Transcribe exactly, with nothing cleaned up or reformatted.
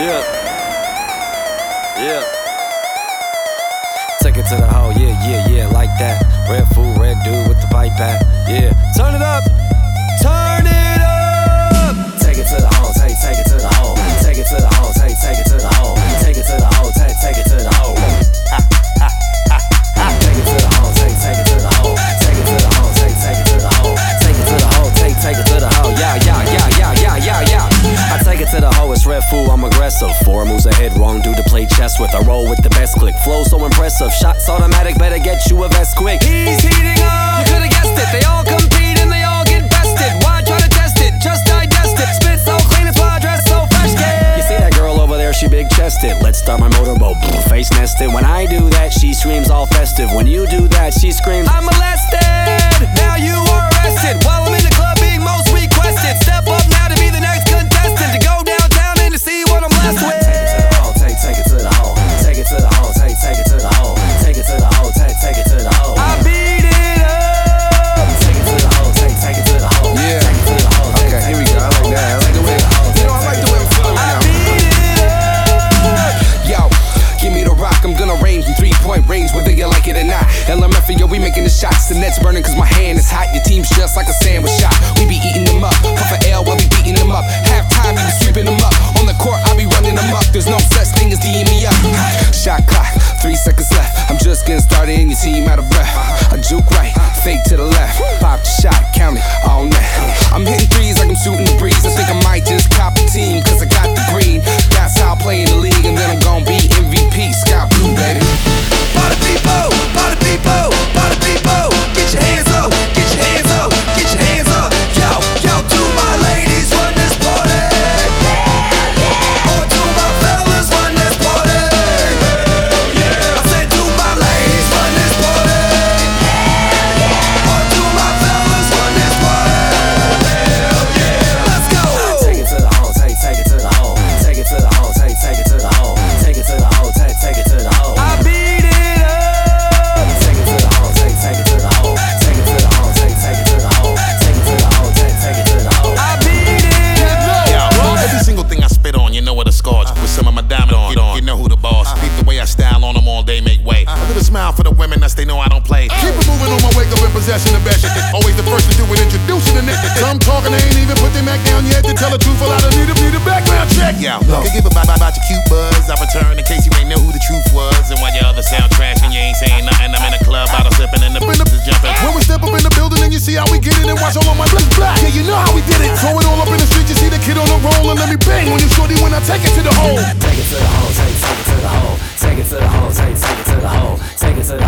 Yeah. Yeah. Take it to the hole, yeah, yeah, yeah, like that. Red fool, red dude with the pipe back. Yeah. Turn it up. Turn it up. Take it to the hole, take, take it to the hole. Take it to the hole, take, take it to the hole. Take it to the hole, take, take it to the hole. Ha, ha, ha, ha. Take it to the hole, take, take it to the hole. Take it to the hole, take, take it to the hole. Take it to the hole, take, take it to the hole. Yeah, yeah, yeah, yeah, yeah, yeah, yeah. I take it to the hole, it's red fool, I'm aggressive. Four moves ahead, wrong dude to play chess with. I roll with the best click, flow so impressive. Shots automatic, better get you a vest quick. He's heating up, you could've guessed it. They all compete and they all get bested. Why try to test it? Just digest it. Spit so clean, it's why I dress so fresh, kid. You see that girl over there, she big chested. Let's start my motorboat, face nested. When I do that, she screams all festive. When you do that, she screams, I'm molested. Now you are arrested. While I'm in the club being most requested. Step up now to be the next contestant. To go downtown and to see what I'm blessed with. Take, take it to the hole, take it to the hole, take, take it to the hole, take it to the hole, take, take it to the hole. I beat it up. Take it to the hole, take, take it to the hole. Yeah. Take it to the hole. Okay, here we go. I like that. I like the way. You know, I like the way it's flowing now. I beat it up. Yo, give me the rock. I'm gonna range from three-point range, whether you like it or not. L M F and yo, we making the shots. The net's burning cause my hand is hot. Your team's just like a sandwich shop. We be eating them up. Puff a L while we beating them up. Halftime, we be sweeping them up. On the court, I be running them up. There's no such thing as D'ing me up. Shot clock, three seconds left. I'm just getting started and your team out of breath. I juke right, fake to the left. Pop the shot, count it all night. I'm hitting threes like I'm shooting the breeze. I think I might just cop a team cause I got the green. That's how I play in the league and then I'm gonna be M V P. Sky Blue, baby. Party people, party people, party people. Get your hands up, get your hands up, get your hands up. Yo, yo, to my ladies, run this party. Or to my fellas, run this party. I said to my ladies, run this party. Or to my fellas, run this party. Let's go. Take it to the hole, take, take it to the hole. Take it to the hole, take, take it to the hole. Take it to the hole, take, take it to the hole. I beat it up. Take it to the hole, take, take it to the hole. Take it to the hole, take, take it to the hole. Take it to the hole, take, take it to the hole. I beat it up. Yo, every single thing I spit on, you know what the scars. With some of my diamond on, you know who the boss. Beat the way I style on them all day, make way. A little smile for the women, that's they know I don't play. Keep it moving on my wake up in possession of best shit. Always the first to do it, introducing the nigga. Some talking, they ain't even put their Mac down yet. To tell the truth, I don't need a, need a background check. Yo, no. Could give a bye bye about your cute buzz. I return in case you ain't know who the truth was. And while your other sound trash and you ain't saying nothing, I'm in a club, bottle sipping and the business is jumping. When we step up in the building and you see how we get it and watch all of my black black. Yeah, you know how we did it. Throw it all up in the street, you see the kid on the roll and let me bang when you shorty when I take it to the hole. Take it to the hole, take, take it to the hole. Take it to the hole, take, take it to the hole. Take it to the